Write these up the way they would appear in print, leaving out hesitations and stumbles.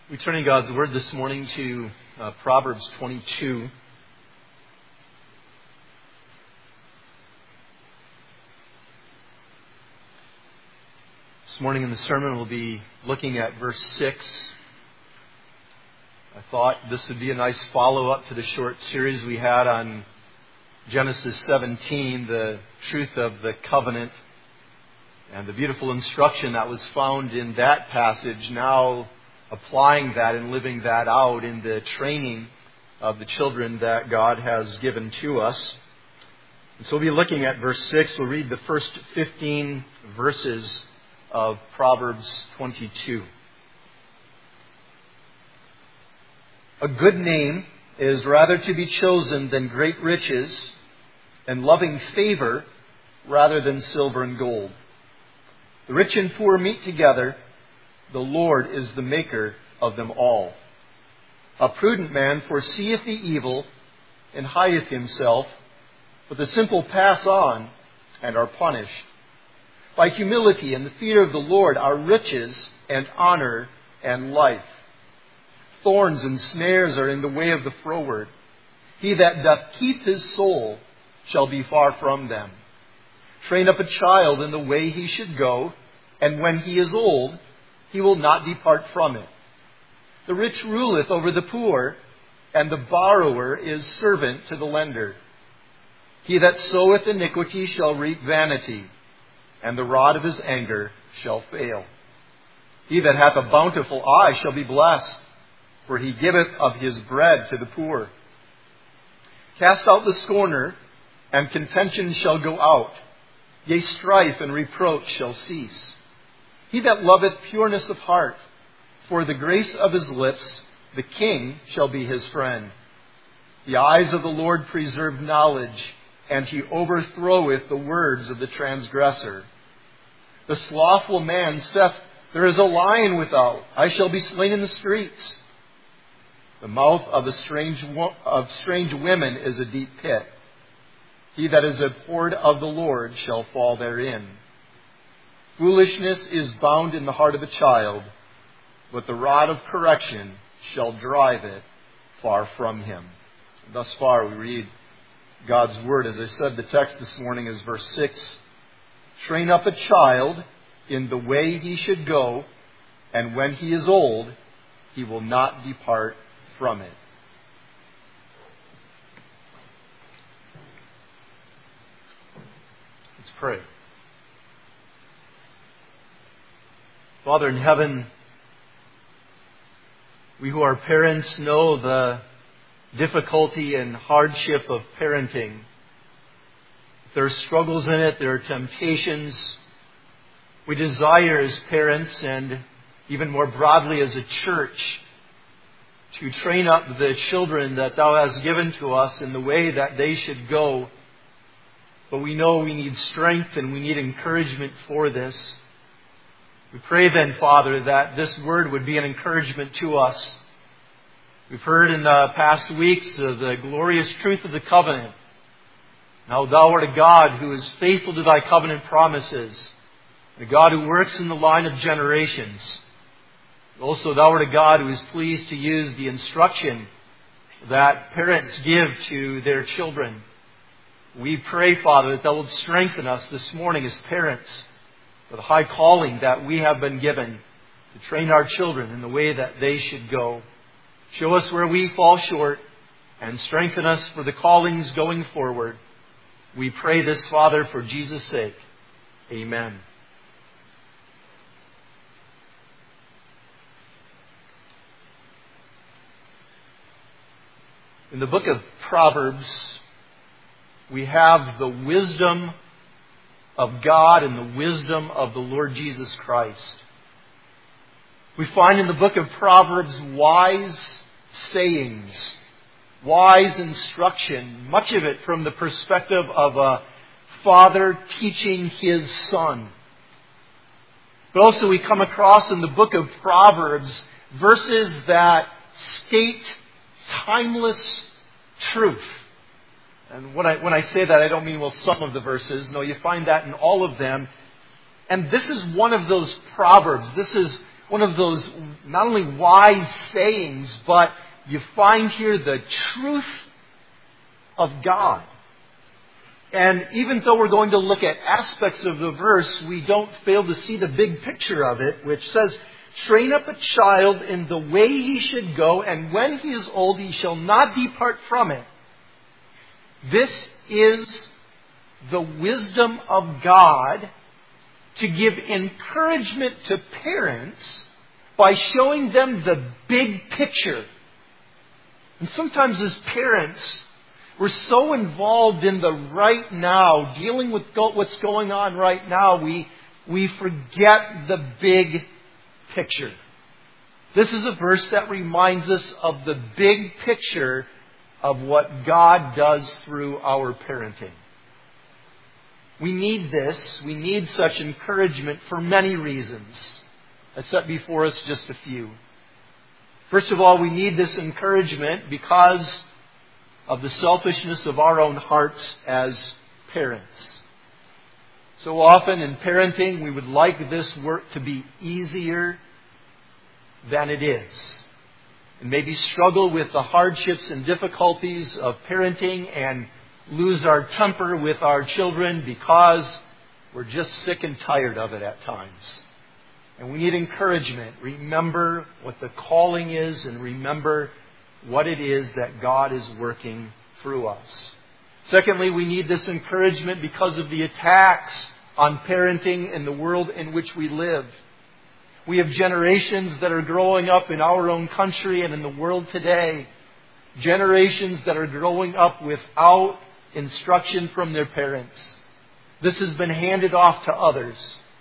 We turn in God's Word this morning to Proverbs 22. This morning in the sermon we'll be looking at verse 6. I thought this would be a nice follow-up to the short series we had on Genesis 17, the truth of the covenant, and the beautiful instruction that was found in that passage, now applying that and living that out in the training of the children that God has given to us. And so we'll be looking at verse 6. We'll read the first 15 verses of Proverbs 22. A good name is rather to be chosen than great riches, and loving favor rather than silver and gold. The rich and poor meet together. The Lord is the maker of them all. A prudent man foreseeth the evil and hideth himself, but the simple pass on and are punished. By humility and the fear of the Lord are riches and honor and life. Thorns and snares are in the way of the froward. He that doth keep his soul shall be far from them. Train up a child in the way he should go, and when he is old, he will not depart from it. The rich ruleth over the poor, and the borrower is servant to the lender. He that soweth iniquity shall reap vanity, and the rod of his anger shall fail. He that hath a bountiful eye shall be blessed, for he giveth of his bread to the poor. Cast out the scorner, and contention shall go out. Yea, strife and reproach shall cease. He that loveth pureness of heart, for the grace of his lips, the king shall be his friend. The eyes of the Lord preserve knowledge, and he overthroweth the words of the transgressor. The slothful man saith, There is a lion without, I shall be slain in the streets. The mouth of strange women is a deep pit. He that is abhorred of the Lord shall fall therein. Foolishness is bound in the heart of a child, but the rod of correction shall drive it far from him. Thus far we read God's Word. As I said, the text this morning is verse 6. Train up a child in the way he should go, and when he is old, he will not depart from it. Let's pray. Father in heaven, we who are parents know the difficulty and hardship of parenting. There are struggles in it, there are temptations. We desire as parents, and even more broadly as a church, to train up the children that Thou hast given to us in the way that they should go. But we know we need strength and we need encouragement for this. We pray then, Father, that this word would be an encouragement to us. We've heard in the past weeks of the glorious truth of the covenant. Now Thou art a God who is faithful to Thy covenant promises, a God who works in the line of generations. Also, Thou art a God who is pleased to use the instruction that parents give to their children. We pray, Father, that Thou wilt strengthen us this morning as parents for the high calling that we have been given to train our children in the way that they should go. Show us where we fall short and strengthen us for the callings going forward. We pray this, Father, for Jesus' sake. Amen. In the book of Proverbs, we have the wisdom of God and the wisdom of the Lord Jesus Christ. We find in the book of Proverbs wise sayings, wise instruction, much of it from the perspective of a father teaching his son. But also we come across in the book of Proverbs verses that state timeless truth. And when I say that, I don't mean, well, some of the verses. No, you find that in all of them. And this is one of those proverbs. This is one of those not only wise sayings, but you find here the truth of God. And even though we're going to look at aspects of the verse, we don't fail to see the big picture of it, which says, "Train up a child in the way he should go, and when he is old he shall not depart from it." This is the wisdom of God to give encouragement to parents by showing them the big picture. And sometimes as parents, we're so involved in the right now, dealing with what's going on right now, we forget the big picture. This is a verse that reminds us of the big picture of what God does through our parenting. We need this. We need such encouragement for many reasons. I set before us just a few. First of all, we need this encouragement because of the selfishness of our own hearts as parents. So often in parenting, we would like this work to be easier than it is. And maybe struggle with the hardships and difficulties of parenting and lose our temper with our children because we're just sick and tired of it at times. And we need encouragement. Remember what the calling is and remember what it is that God is working through us. Secondly, we need this encouragement because of the attacks on parenting in the world in which we live. We have generations that are growing up in our own country and in the world today. Generations that are growing up without instruction from their parents. This has been handed off to others.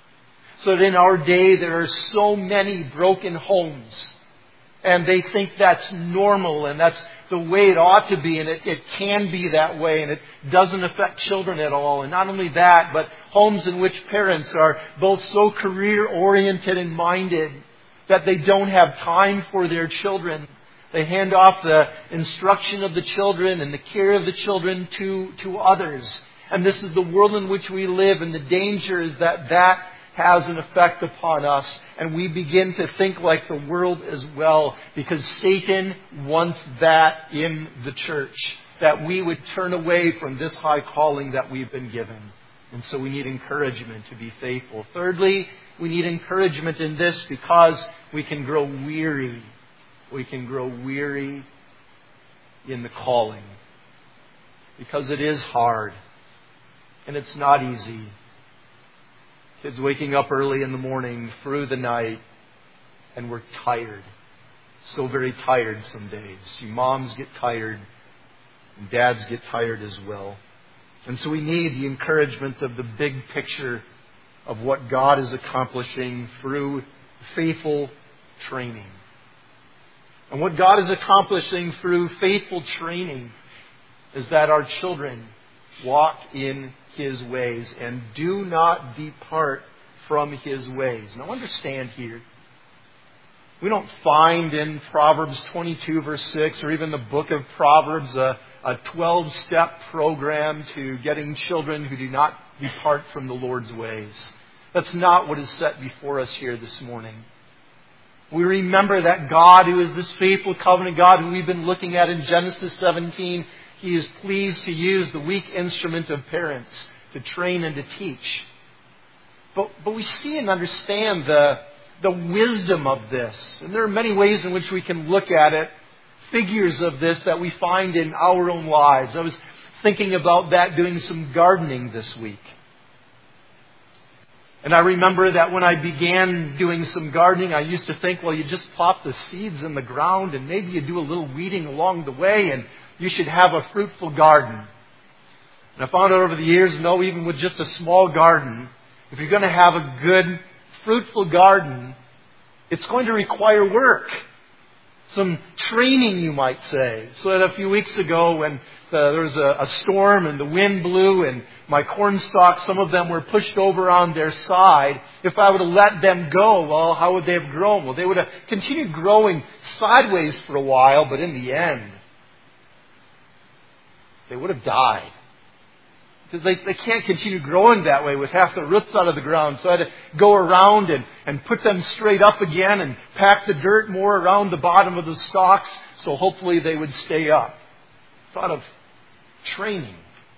So that in our day there are so many broken homes. And they think that's normal and that's the way it ought to be, and it can be that way, and it doesn't affect children at all. And not only that, but homes in which parents are both so career-oriented and minded that they don't have time for their children. They hand off the instruction of the children and the care of the children to others. And this is the world in which we live, and the danger is that has an effect upon us, and we begin to think like the world as well, because Satan wants that in the church, that we would turn away from this high calling that we've been given. And so we need encouragement to be faithful. Thirdly, we need encouragement in this because we can grow weary. We can grow weary in the calling, because it is hard and it's not easy. Kids waking up early in the morning, through the night, and we're tired. So very tired some days. You moms get tired, and dads get tired as well. And so we need the encouragement of the big picture of what God is accomplishing through faithful training. And what God is accomplishing through faithful training is that our children walk in His ways and do not depart from His ways. Now understand here, we don't find in Proverbs 22 verse 6 or even the book of Proverbs a 12-step program to getting children who do not depart from the Lord's ways. That's not what is set before us here this morning. We remember that God, who is this faithful covenant God who we've been looking at in Genesis 17, He is pleased to use the weak instrument of parents to train and to teach. But we see and understand the wisdom of this. And there are many ways in which we can look at it, figures of this that we find in our own lives. I was thinking about that doing some gardening this week. And I remember that when I began doing some gardening, I used to think, well, you just plop the seeds in the ground and maybe you do a little weeding along the way and you should have a fruitful garden. And I found out over the years, no, even with just a small garden, if you're going to have a good, fruitful garden, it's going to require work. Some training, you might say. So that a few weeks ago when there was a storm and the wind blew and my corn stalks, some of them were pushed over on their side. If I would have let them go, well, how would they have grown? Well, they would have continued growing sideways for a while, but in the end, they would have died. Because they can't continue growing that way with half the roots out of the ground. So I had to go around and put them straight up again and pack the dirt more around the bottom of the stalks so hopefully they would stay up. Thought of training.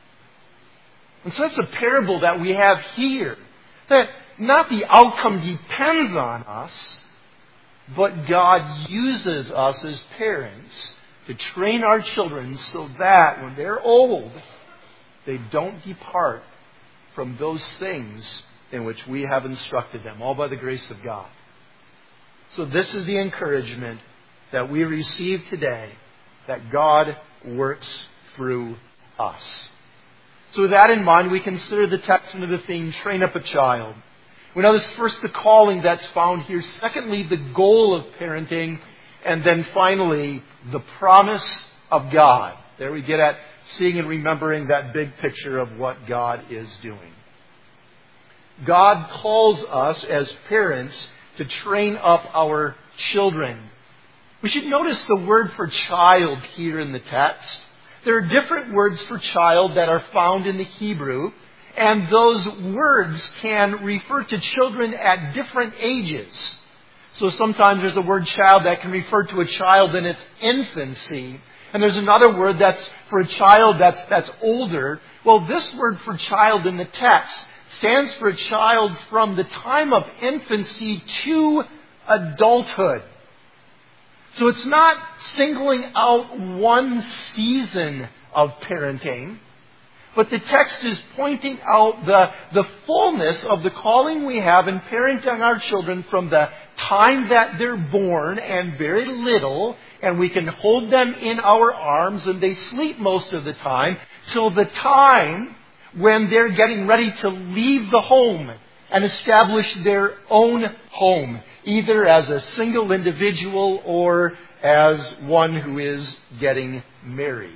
And so that's a parable that we have here. That not the outcome depends on us, but God uses us as parents to train our children so that when they're old, they don't depart from those things in which we have instructed them, all by the grace of God. So this is the encouragement that we receive today, that God works through us. So with that in mind, we consider the text under the theme, train up a child. We notice first the calling that's found here. Secondly, the goal of parenting. And then finally, the promise of God. There we get at seeing and remembering that big picture of what God is doing. God calls us as parents to train up our children. We should notice the word for child here in the text. There are different words for child that are found in the Hebrew, and those words can refer to children at different ages. So sometimes there's a word child that can refer to a child in its infancy. And there's another word that's for a child that's older. Well, this word for child in the text stands for a child from the time of infancy to adulthood. So it's not singling out one season of parenting, but the text is pointing out the fullness of the calling we have in parenting our children from the time that they're born and very little, and we can hold them in our arms and they sleep most of the time, till the time when they're getting ready to leave the home and establish their own home, either as a single individual or as one who is getting married.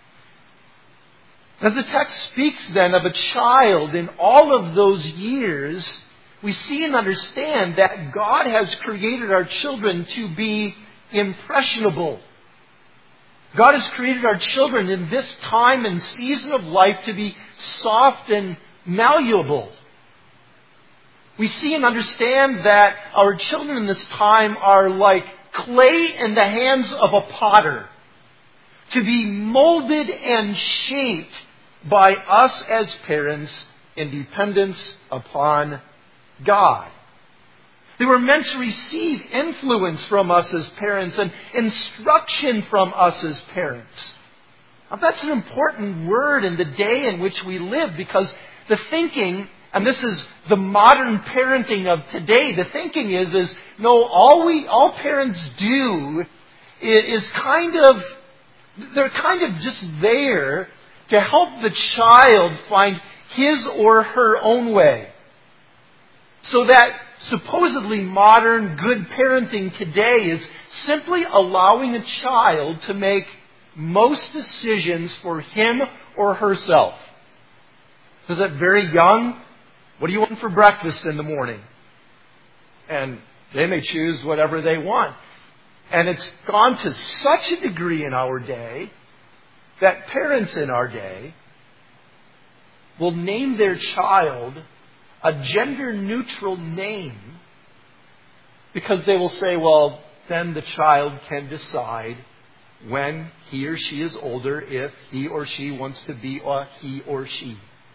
As the text speaks then of a child in all of those years, we see and understand that God has created our children to be impressionable. God has created our children in this time and season of life to be soft and malleable. We see and understand that our children in this time are like clay in the hands of a potter, to be molded and shaped by us as parents in dependence upon God. They were meant to receive influence from us as parents and instruction from us as parents. Now, that's an important word in the day in which we live, because the thinking, and this is the modern parenting of today, the thinking is no, all parents do is they're kind of just there to help the child find his or her own way. So that supposedly modern good parenting today is simply allowing a child to make most decisions for him or herself. So that very young, what do you want for breakfast in the morning? And they may choose whatever they want. And it's gone to such a degree in our day that parents in our day will name their child a gender-neutral name because they will say, well, then the child can decide when he or she is older if he or she wants to be a he or she.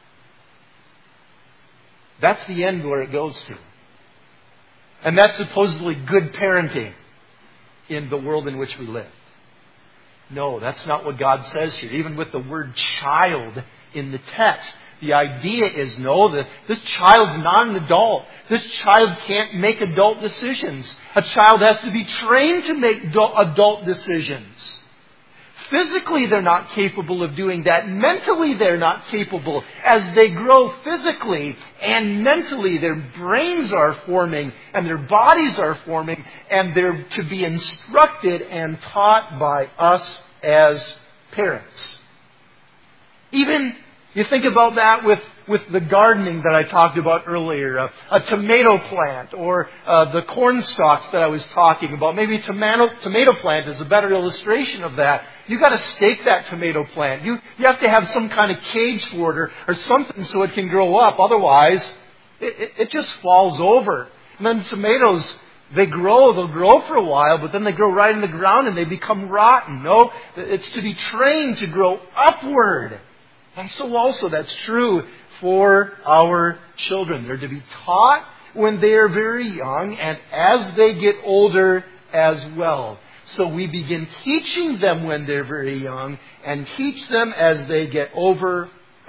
That's the end where it goes to. And that's supposedly good parenting in the world in which we live. No, that's not what God says here. Even with the word child in the text, the idea is that this child's not an adult. This child can't make adult decisions. A child has to be trained to make adult decisions. Physically, they're not capable of doing that. Mentally, they're not capable. As they grow physically and mentally, their brains are forming and their bodies are forming, and they're to be instructed and taught by us as parents. Even you think about that with with the gardening that I talked about earlier, a tomato plant, or the corn stalks that I was talking about. Maybe tomato plant is a better illustration of that. You've got to stake that tomato plant. You have to have some kind of cage for it or something so it can grow up. Otherwise, it just falls over. And then tomatoes, they'll grow for a while, but then they grow right in the ground and they become rotten. No, it's to be trained to grow upward. And so also that's true for our children. They're to be taught when they are very young and as they get older as well. So we begin teaching them when they're very young and teach them as they get older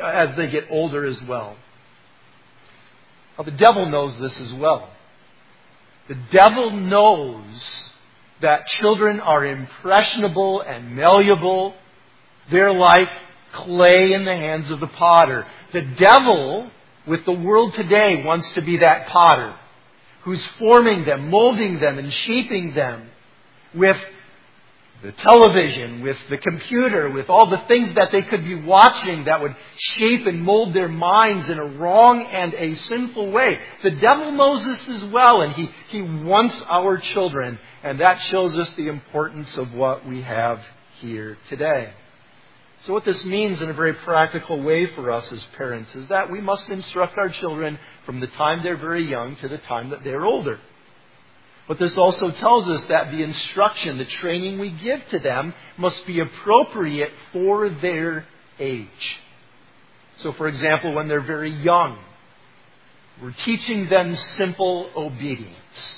as well. Now, the devil knows this as well. The devil knows that children are impressionable and malleable. They're like clay in the hands of the potter. The devil, with the world today, wants to be that potter who's forming them, molding them, and shaping them with the television, with the computer, with all the things that they could be watching that would shape and mold their minds in a wrong and a sinful way. The devil knows this as well, and he wants our children, and that shows us the importance of what we have here today. So what this means in a very practical way for us as parents is that we must instruct our children from the time they're very young to the time that they're older. But this also tells us that the instruction, the training we give to them must be appropriate for their age. So, for example, when they're very young, we're teaching them simple obedience.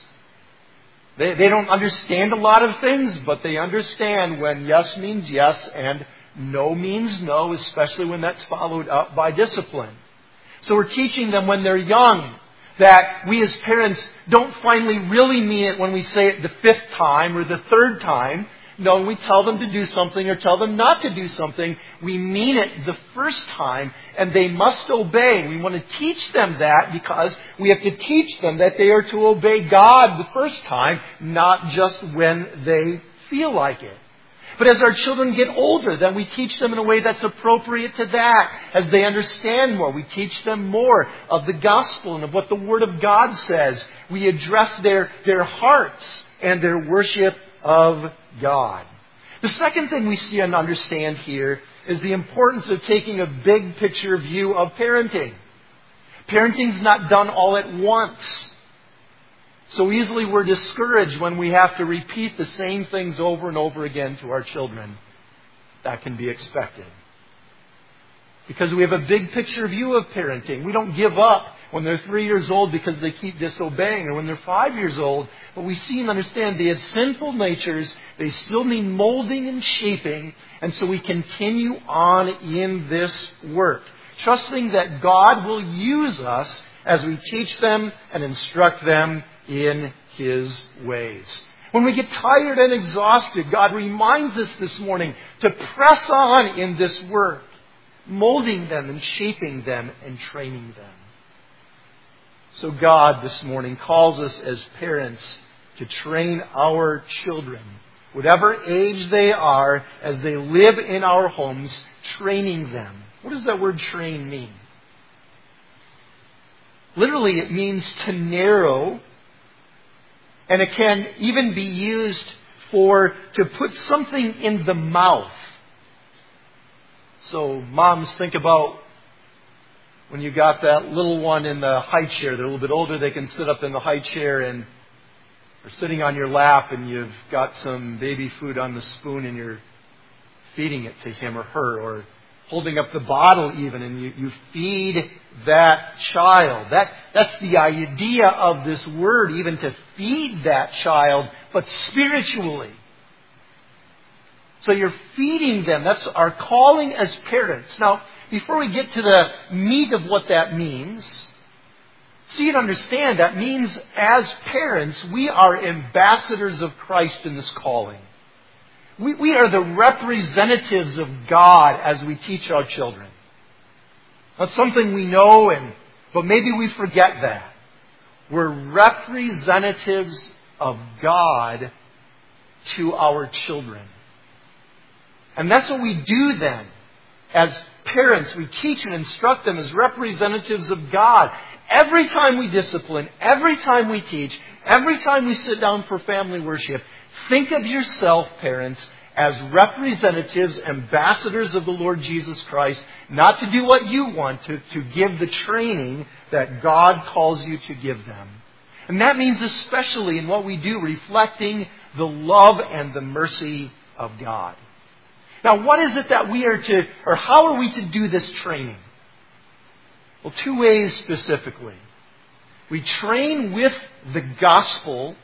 They don't understand a lot of things, but they understand when yes means yes and no means no, especially when that's followed up by discipline. So we're teaching them when they're young that we as parents don't finally really mean it when we say it the 5th time or the 3rd time. No, when we tell them to do something or tell them not to do something, we mean it the first time and they must obey. We want to teach them that because we have to teach them that they are to obey God the first time, not just when they feel like it. But as our children get older, then we teach them in a way that's appropriate to that. As they understand more, we teach them more of the gospel and of what the Word of God says. We address their hearts and their worship of God. The second thing we see and understand here is the importance of taking a big picture view of parenting. Parenting's not done all at once. So easily we're discouraged when we have to repeat the same things over and over again to our children. That can be expected. Because we have a big picture view of parenting. We don't give up when they're 3 years old because they keep disobeying, or when they're 5 years old. But we see and understand they have sinful natures. They still need molding and shaping. And so we continue on in this work, trusting that God will use us as we teach them and instruct them in His ways. When we get tired and exhausted, God reminds us this morning to press on in this work, molding them and shaping them and training them. So God this morning calls us as parents to train our children, whatever age they are, as they live in our homes, training them. What does that word train mean? Literally, it means to narrow. And it can even be used to put something in the mouth. So moms, think about when you got that little one in the high chair. They're a little bit older. They can sit up in the high chair and they're sitting on your lap and you've got some baby food on the spoon and you're feeding it to him or her, or holding up the bottle even, and you feed that child. That's the idea of this word, even to feed that child, but spiritually. So you're feeding them. That's our calling as parents. Now, before we get to the meat of what that means, see and understand that means as parents, we are ambassadors of Christ in this calling. We are the representatives of God as we teach our children. That's something we know, but maybe we forget that. We're representatives of God to our children. And that's what we do then. As parents, we teach and instruct them as representatives of God. Every time we discipline, every time we teach, every time we sit down for family worship, think of yourself, parents, as representatives, ambassadors of the Lord Jesus Christ, not to do what you want, to give the training that God calls you to give them. And that means especially in what we do, reflecting the love and the mercy of God. Now, what is it that we are to, or how are we to do this training? Well, two ways specifically. We train with the gospel,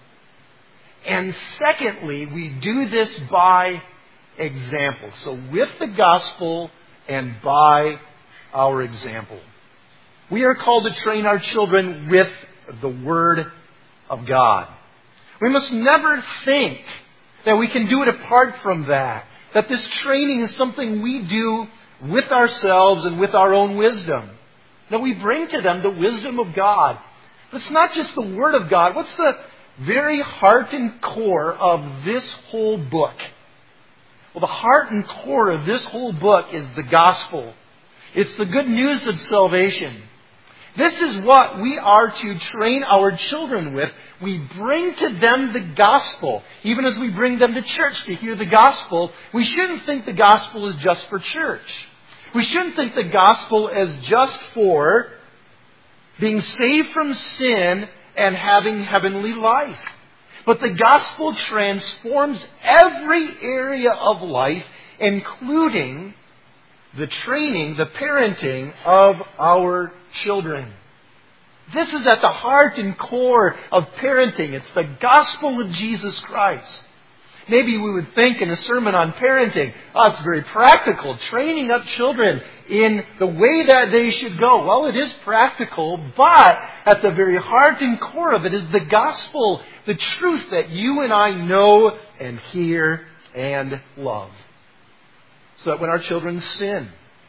and secondly, we do this by example. So with the gospel and by our example. We are called to train our children with the Word of God. We must never think that we can do it apart from that. That this training is something we do with ourselves and with our own wisdom. No, we bring to them the wisdom of God. But it's not just the Word of God. What's the very heart and core of this whole book? Well, the heart and core of this whole book is the gospel. It's the good news of salvation. This is what we are to train our children with. We bring to them the gospel. Even as we bring them to church to hear the gospel, we shouldn't think the gospel is just for church. We shouldn't think the gospel is just for being saved from sin and having heavenly life. But the gospel transforms every area of life, including the training, the parenting of our children. This is at the heart and core of parenting. It's the gospel of Jesus Christ. Maybe we would think in a sermon on parenting, it's very practical, training up children in the way that they should go. Well, it is practical, but at the very heart and core of it is the gospel, the truth that you and I know and hear and love. So that when our children sin,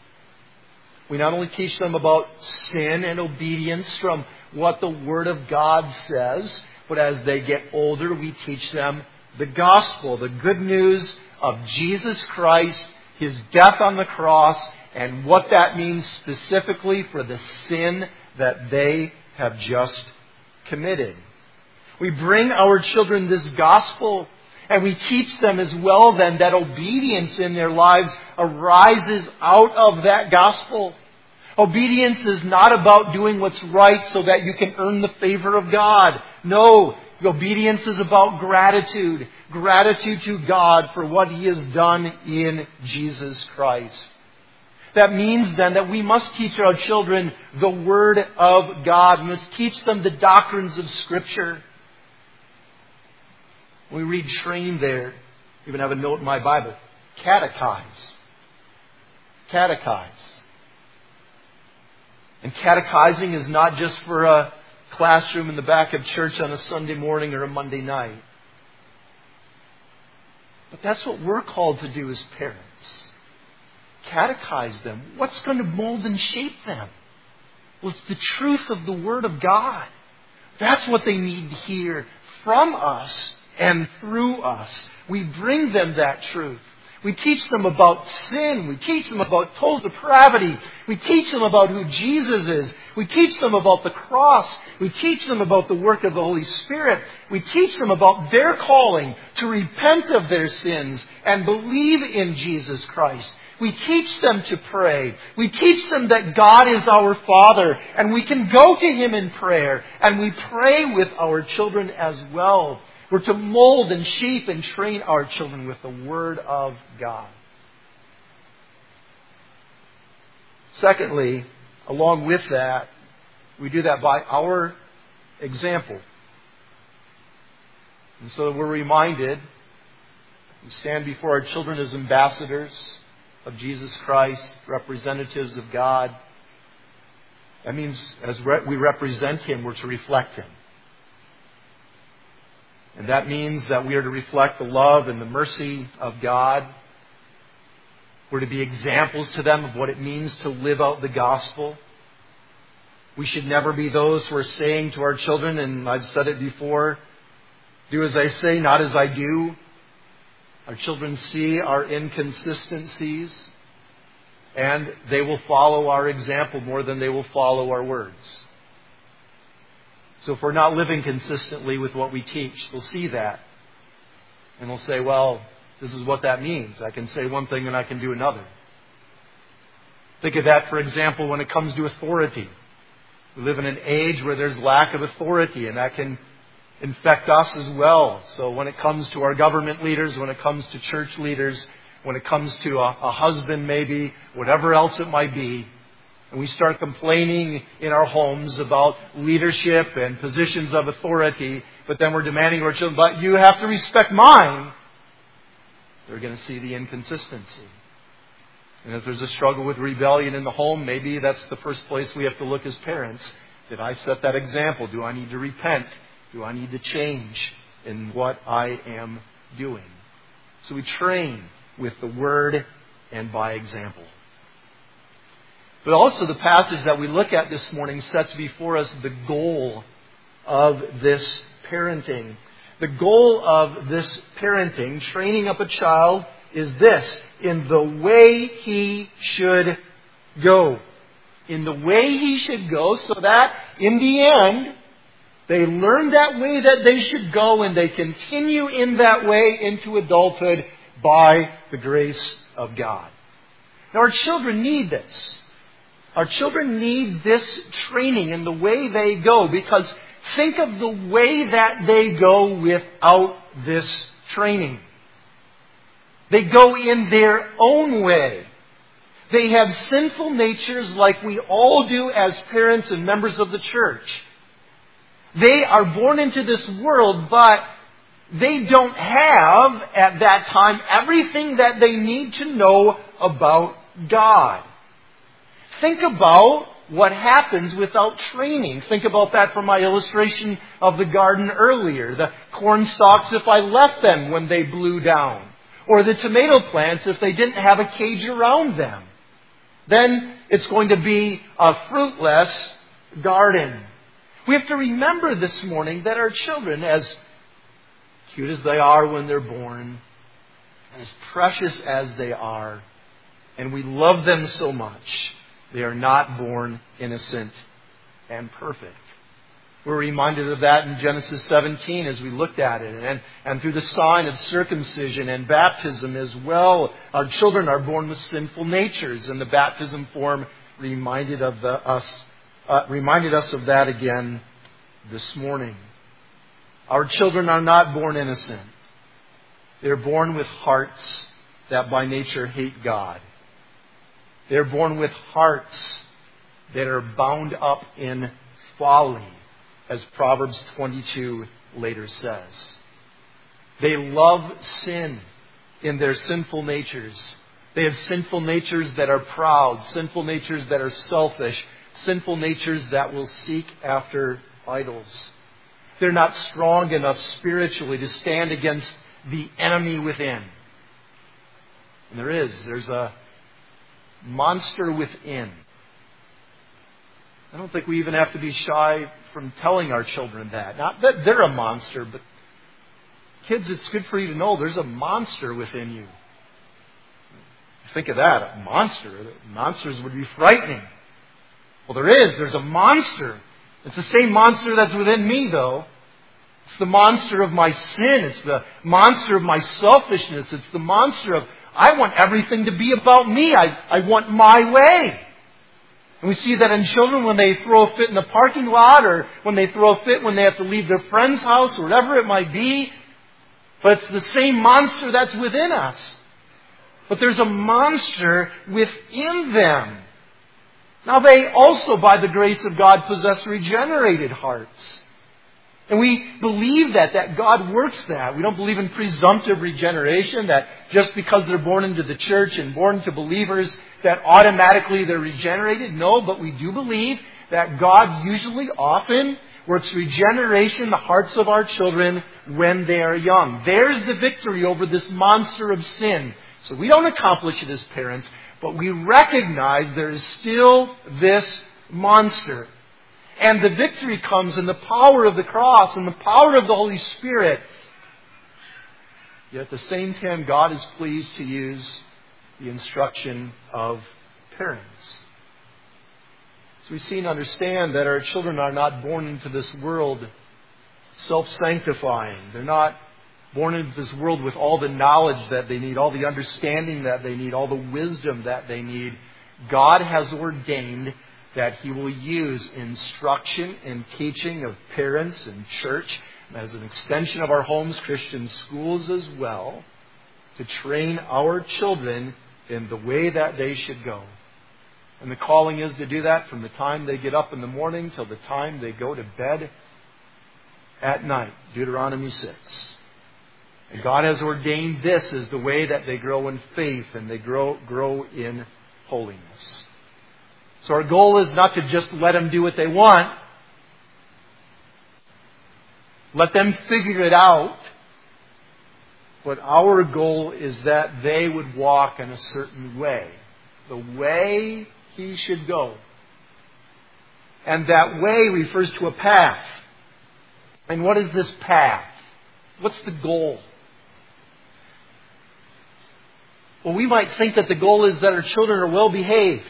we not only teach them about sin and obedience from what the Word of God says, but as they get older, we teach them the gospel, the good news of Jesus Christ, His death on the cross, and what that means specifically for the sin that they have just committed. We bring our children this gospel, and we teach them as well then that obedience in their lives arises out of that gospel. Obedience is not about doing what's right so that you can earn the favor of God. No, obedience is about gratitude. Gratitude to God for what He has done in Jesus Christ. That means then that we must teach our children the Word of God. We must teach them the doctrines of Scripture. We read train there. I even have a note in my Bible. Catechize. Catechize. And catechizing is not just for a classroom in the back of church on a Sunday morning or a Monday night. But that's what we're called to do as parents. Catechize them. What's going to mold and shape them? Well, it's the truth of the Word of God. That's what they need to hear from us and through us. We bring them that truth. We teach them about sin. We teach them about total depravity. We teach them about who Jesus is. We teach them about the cross. We teach them about the work of the Holy Spirit. We teach them about their calling to repent of their sins and believe in Jesus Christ. We teach them to pray. We teach them that God is our Father and we can go to Him in prayer. And we pray with our children as well. We're to mold and shape and train our children with the Word of God. Secondly, along with that, we do that by our example. And so we're reminded, we stand before our children as ambassadors of Jesus Christ, representatives of God. That means as we represent Him, we're to reflect Him. And that means that we are to reflect the love and the mercy of God. We're to be examples to them of what it means to live out the gospel. We should never be those who are saying to our children, and I've said it before, do as I say, not as I do. Our children see our inconsistencies. and they will follow our example more than they will follow our words. So if we're not living consistently with what we teach, they'll see that. And they'll say, well, this is what that means. I can say one thing and I can do another. Think of that, for example, when it comes to authority. We live in an age where there's lack of authority, and that can infect us as well. So when it comes to our government leaders, when it comes to church leaders, when it comes to a husband maybe, whatever else it might be, and we start complaining in our homes about leadership and positions of authority, but then we're demanding of our children, but you have to respect mine, they're going to see the inconsistency. And if there's a struggle with rebellion in the home, maybe that's the first place we have to look as parents. Did I set that example? Do I need to repent? Do I need to change in what I am doing? So we train with the Word and by example. But also the passage that we look at this morning sets before us the goal of this parenting. The goal of this parenting, training up a child, is this: in the way he should go. In the way he should go, so that in the end, they learn that way that they should go, and they continue in that way into adulthood by the grace of God. Now, our children need this. Our children need this training in the way they go, because think of the way that they go without this training. They go in their own way. They have sinful natures like we all do as parents and members of the church. They are born into this world, but they don't have, at that time, everything that they need to know about God. Think about what happens without training. Think about that from my illustration of the garden earlier. The corn stalks, if I left them when they blew down. Or the tomato plants, if they didn't have a cage around them. Then it's going to be a fruitless garden. We have to remember this morning that our children, as cute as they are when they're born, as precious as they are, and we love them so much, they are not born innocent and perfect. We're reminded of that in Genesis 17 as we looked at it. And through the sign of circumcision and baptism as well, our children are born with sinful natures. And the baptism form reminded us of that again this morning. Our children are not born innocent. They're born with hearts that by nature hate God. They're born with hearts that are bound up in folly, as Proverbs 22 later says. They love sin in their sinful natures. They have sinful natures that are proud, sinful natures that are selfish, sinful natures that will seek after idols. They're not strong enough spiritually to stand against the enemy within. And there's a monster within. I don't think we even have to be shy from telling our children that. Not that they're a monster, but kids, it's good for you to know there's a monster within you. Think of that, a monster. Monsters would be frightening. Well, there's a monster. It's the same monster that's within me, though. It's the monster of my sin. It's the monster of my selfishness. It's the monster of, I want everything to be about me. I want my way. And we see that in children when they throw a fit in the parking lot, or when they throw a fit when they have to leave their friend's house, or whatever it might be. But it's the same monster that's within us. But there's a monster within them. Now they also, by the grace of God, possess regenerated hearts. And we believe that God works that. We don't believe in presumptive regeneration, that just because they're born into the church and born to believers, that automatically they're regenerated. No, but we do believe that God usually, often, works regeneration in the hearts of our children when they are young. There's the victory over this monster of sin. So we don't accomplish it as parents, but we recognize there is still this monster. And the victory comes in the power of the cross and the power of the Holy Spirit. Yet at the same time, God is pleased to use the instruction of parents. So we see and understand that our children are not born into this world self-sanctifying. They're not born into this world with all the knowledge that they need, all the understanding that they need, all the wisdom that they need. God has ordained that He will use instruction and teaching of parents and church, and as an extension of our homes, Christian schools as well, to train our children in the way that they should go. And the calling is to do that from the time they get up in the morning till the time they go to bed at night. Deuteronomy 6. And God has ordained this as the way that they grow in faith and they grow in holiness. So our goal is not to just let them do what they want. Let them figure it out. But our goal is that they would walk in a certain way. The way he should go. And that way refers to a path. And what is this path? What's the goal? Well, we might think that the goal is that our children are well behaved.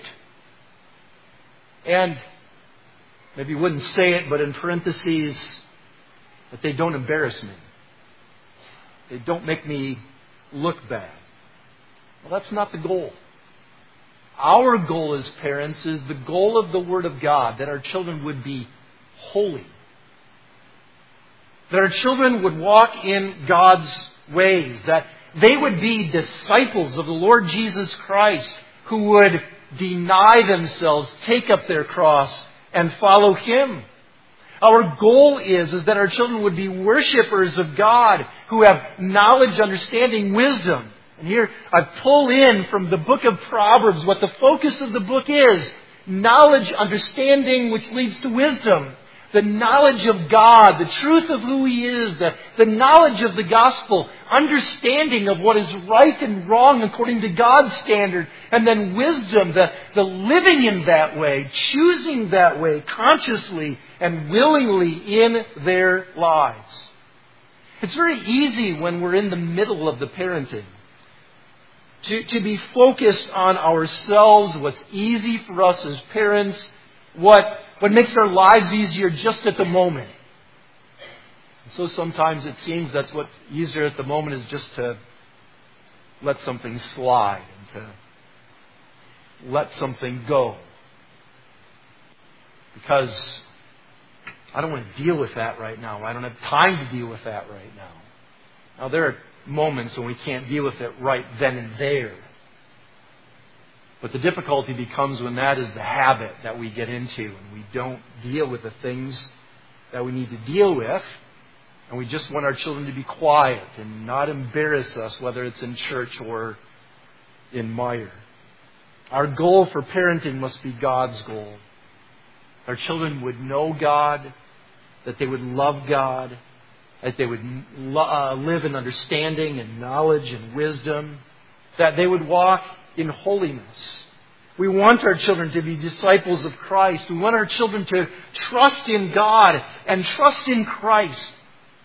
And maybe you wouldn't say it, but in parentheses, that they don't embarrass me. They don't make me look bad. Well, that's not the goal. Our goal as parents is the goal of the Word of God, that our children would be holy. That our children would walk in God's ways. That they would be disciples of the Lord Jesus Christ who would deny themselves, take up their cross, and follow Him. Our goal is that our children would be worshipers of God who have knowledge, understanding, wisdom. And here I pull in from the book of Proverbs what the focus of the book is. Knowledge, understanding, which leads to wisdom. The knowledge of God, the truth of who He is, the knowledge of the gospel, understanding of what is right and wrong according to God's standard, and then wisdom, the living in that way, choosing that way consciously and willingly in their lives. It's very easy when we're in the middle of the parenting to be focused on ourselves, what's easy for us as parents, what makes our lives easier just at the moment. And so sometimes it seems that's what's easier at the moment is just to let something slide and to let something go. Because I don't want to deal with that right now. I don't have time to deal with that right now. Now there are moments when we can't deal with it right then and there. But the difficulty becomes when that is the habit that we get into and we don't deal with the things that we need to deal with, and we just want our children to be quiet and not embarrass us, whether it's in church or in Meijer. Our goal for parenting must be God's goal. Our children would know God, that they would love God, that they would live in understanding and knowledge and wisdom, that they would walk in holiness. We want our children to be disciples of Christ. We want our children to trust in God and trust in Christ.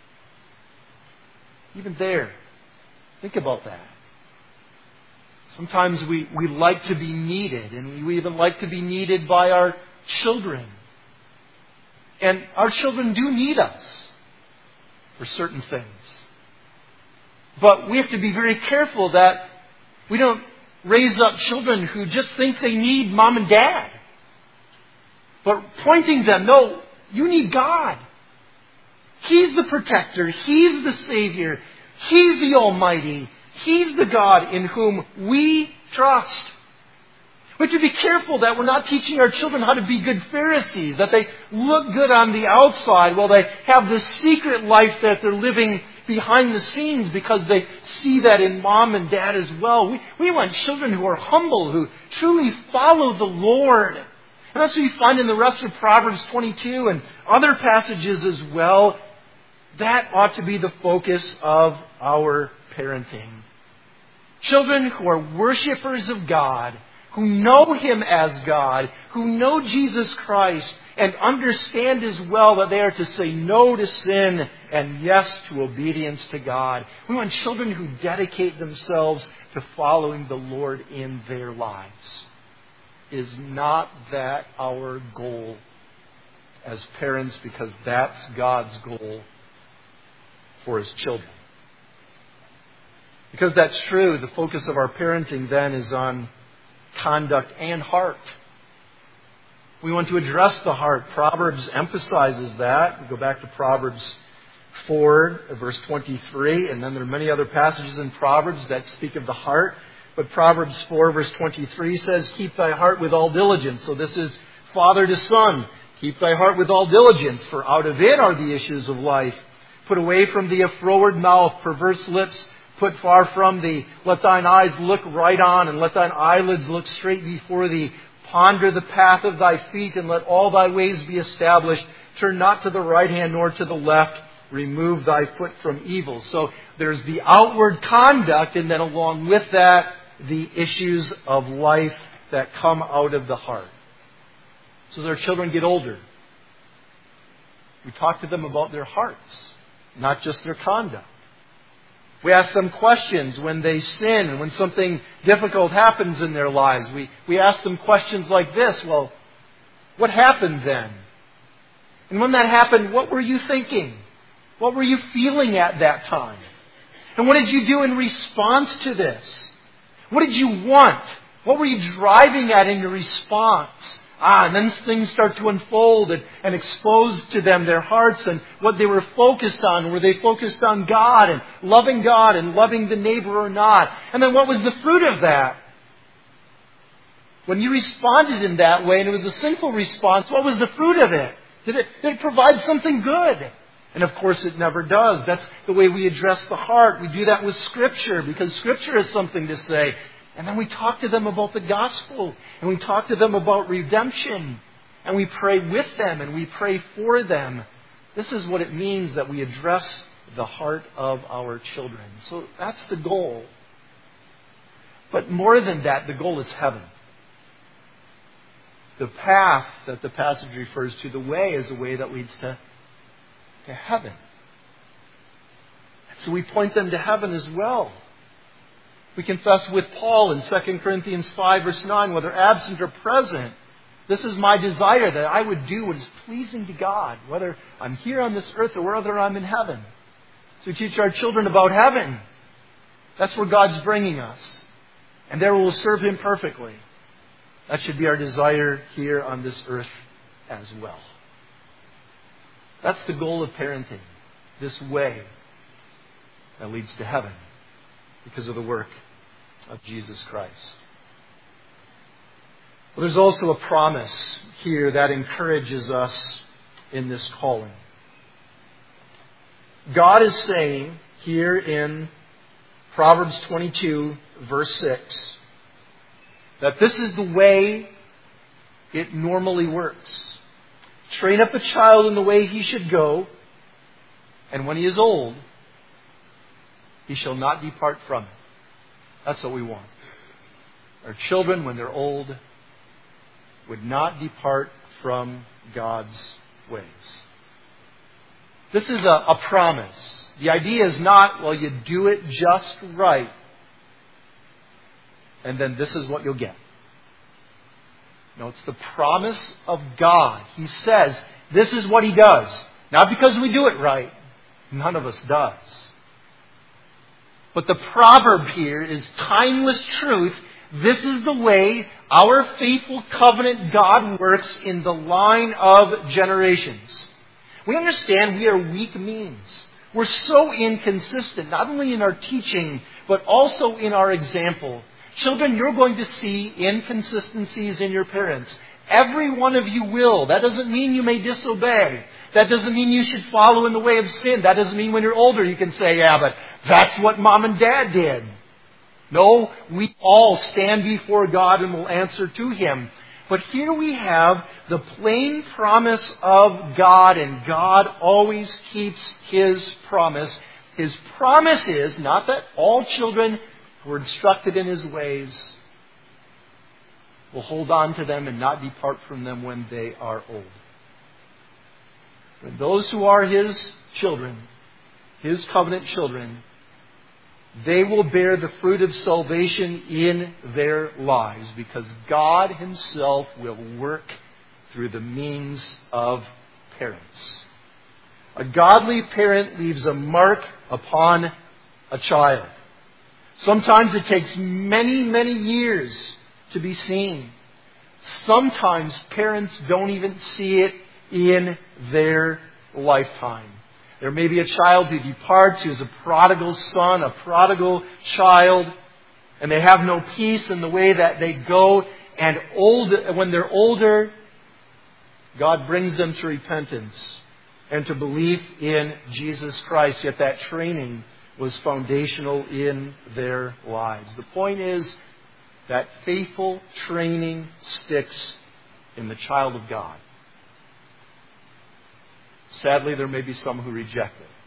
Even there, think about that. Sometimes we like to be needed, and we even like to be needed by our children. And our children do need us for certain things. But we have to be very careful that we don't raise up children who just think they need mom and dad. But pointing them, no, you need God. He's the protector. He's the Savior. He's the Almighty. He's the God in whom we trust. We have to be careful that we're not teaching our children how to be good Pharisees, that they look good on the outside while they have this secret life that they're living behind the scenes because they see that in mom and dad as well. We want children who are humble, who truly follow the Lord. And that's what we find in the rest of Proverbs 22 and other passages as well. That ought to be the focus of our parenting. Children who are worshipers of God, who know Him as God, who know Jesus Christ, and understand as well that they are to say no to sin and yes to obedience to God. We want children who dedicate themselves to following the Lord in their lives. is not that our goal as parents, because that's God's goal for His children. Because that's true, the focus of our parenting then is on conduct and heart. We want to address the heart. Proverbs emphasizes that. We go back to Proverbs 4, verse 23, and then there are many other passages in Proverbs that speak of the heart. But Proverbs 4, verse 23 says, "Keep thy heart with all diligence." So this is father to son. "Keep thy heart with all diligence, for out of it are the issues of life. Put away from thee a froward mouth, perverse lips put far from thee. Let thine eyes look right on, and let thine eyelids look straight before thee. Ponder the path of thy feet, and let all thy ways be established. Turn not to the right hand nor to the left. Remove thy foot from evil." So there's the outward conduct, and then along with that, the issues of life that come out of the heart. So as our children get older, we talk to them about their hearts, not just their conduct. We ask them questions when they sin and when something difficult happens in their lives. We ask them questions like this: well, what happened then? And when that happened, what were you thinking? What were you feeling at that time? And what did you do in response to this? What did you want? What were you driving at in your response? And then things start to unfold and expose to them their hearts and what they were focused on. Were they focused on God and loving the neighbor or not? And then what was the fruit of that? When you responded in that way and it was a sinful response, what was the fruit of it? Did it provide something good? And of course it never does. That's the way we address the heart. We do that with Scripture, because Scripture has something to say. And then we talk to them about the gospel. And we talk to them about redemption. And we pray with them and we pray for them. This is what it means that we address the heart of our children. So that's the goal. But more than that, the goal is heaven. The path that the passage refers to, the way, is a way that leads to heaven. So we point them to heaven as well. We confess with Paul in 2 Corinthians 5, verse 9, whether absent or present, this is my desire, that I would do what is pleasing to God, whether I'm here on this earth or whether I'm in heaven. So we teach our children about heaven. That's where God's bringing us. And there we'll serve Him perfectly. That should be our desire here on this earth as well. That's the goal of parenting. This way that leads to heaven because of the work of Jesus Christ. Well, there's also a promise here that encourages us in this calling. God is saying here in Proverbs 22, verse 6, that this is the way it normally works. Train up a child in the way he should go, and when he is old, he shall not depart from it. That's what we want. Our children, when they're old, would not depart from God's ways. This is a promise. The idea is not, well, you do it just right, and then this is what you'll get. No, it's the promise of God. He says, this is what He does. Not because we do it right. None of us does. But the proverb here is timeless truth. This is the way our faithful covenant God works in the line of generations. We understand we are weak means. We're so inconsistent, not only in our teaching, but also in our example. Children, you're going to see inconsistencies in your parents. Every one of you will. That doesn't mean you may disobey. That doesn't mean you should follow in the way of sin. That doesn't mean when you're older you can say, yeah, but that's what Mom and Dad did. No, we all stand before God and will answer to Him. But here we have the plain promise of God, and God always keeps His promise. His promise is not that all children who are instructed in His ways will hold on to them and not depart from them when they are old. But those who are His children, His covenant children, they will bear the fruit of salvation in their lives, because God Himself will work through the means of parents. A godly parent leaves a mark upon a child. Sometimes it takes many, many years to be seen. Sometimes parents don't even see it in their lifetime. There may be a child who departs, who is a prodigal son, a prodigal child, and they have no peace in the way that they go. And when they're older, God brings them to repentance and to belief in Jesus Christ. Yet that training was foundational in their lives. The point is that faithful training sticks in the child of God. Sadly, there may be some who reject it.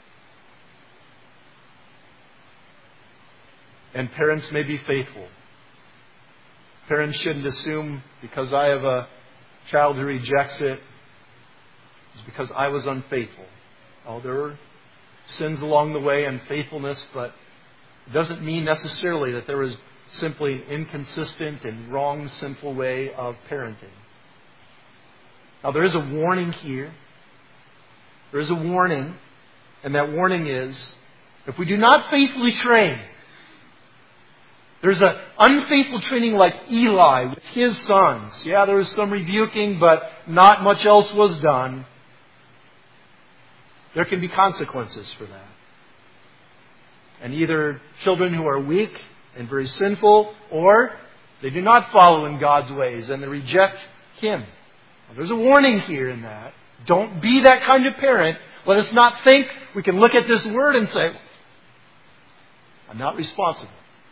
And parents may be faithful. Parents shouldn't assume because I have a child who rejects it, it's because I was unfaithful. Oh, there were sins along the way, unfaithfulness, but it doesn't mean necessarily that there was simply an inconsistent and wrong, sinful way of parenting. Now, there is a warning here. There is a warning, and that warning is, if we do not faithfully train, there's an unfaithful training like Eli with his sons. Yeah, there was some rebuking, but not much else was done. There can be consequences for that. And either children who are weak and very sinful, or they do not follow in God's ways and they reject Him. Now, there's a warning here in that. Don't be that kind of parent. Let us not think we can look at this word and say, I'm not responsible.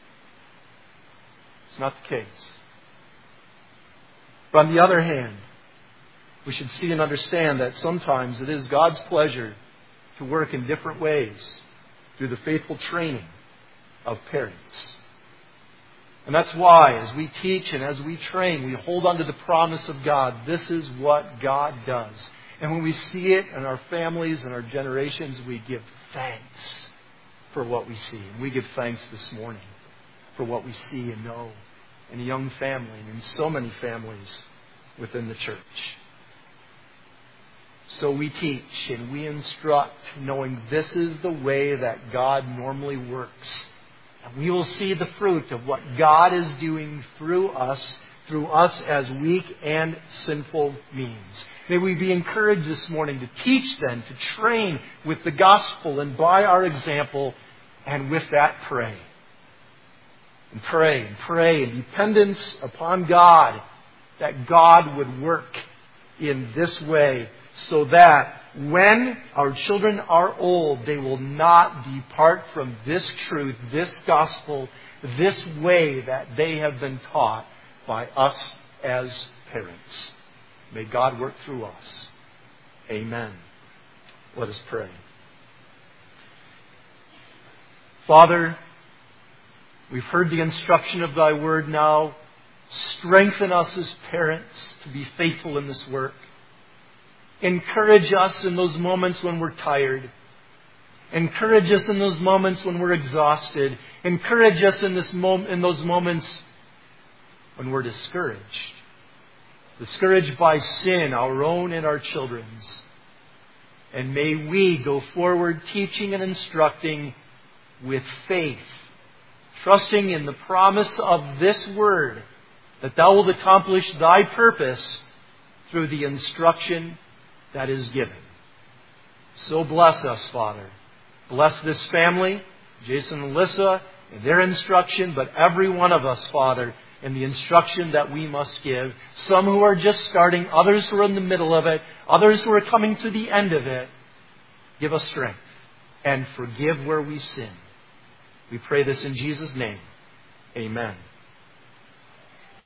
It's not the case. But on the other hand, we should see and understand that sometimes it is God's pleasure to work in different ways through the faithful training of parents. And that's why, as we teach and as we train, we hold on to the promise of God. This is what God does. And when we see it in our families and our generations, we give thanks for what we see. And we give thanks this morning for what we see and know in a young family and in so many families within the church. So we teach and we instruct, knowing this is the way that God normally works. And we will see the fruit of what God is doing through us as weak and sinful means. May we be encouraged this morning to teach then, to train with the gospel and by our example, and with that pray. And pray in dependence upon God, that God would work in this way, so that when our children are old, they will not depart from this truth, this gospel, this way that they have been taught by us as parents. May God work through us. Amen. Let us pray. Father, we've heard the instruction of Thy Word now. Strengthen us as parents to be faithful in this work. Encourage us in those moments when we're tired. Encourage us in those moments when we're exhausted. Encourage us in those moments when we're discouraged. Discouraged by sin, our own and our children's. And may we go forward teaching and instructing with faith, trusting in the promise of this Word, that Thou wilt accomplish Thy purpose through the instruction that is given. So bless us, Father. Bless this family, Jason and Alyssa, in their instruction, but every one of us, Father, in the instruction that we must give. Some who are just starting, others who are in the middle of it, others who are coming to the end of it. Give us strength and forgive where we sin. We pray this in Jesus' name. Amen.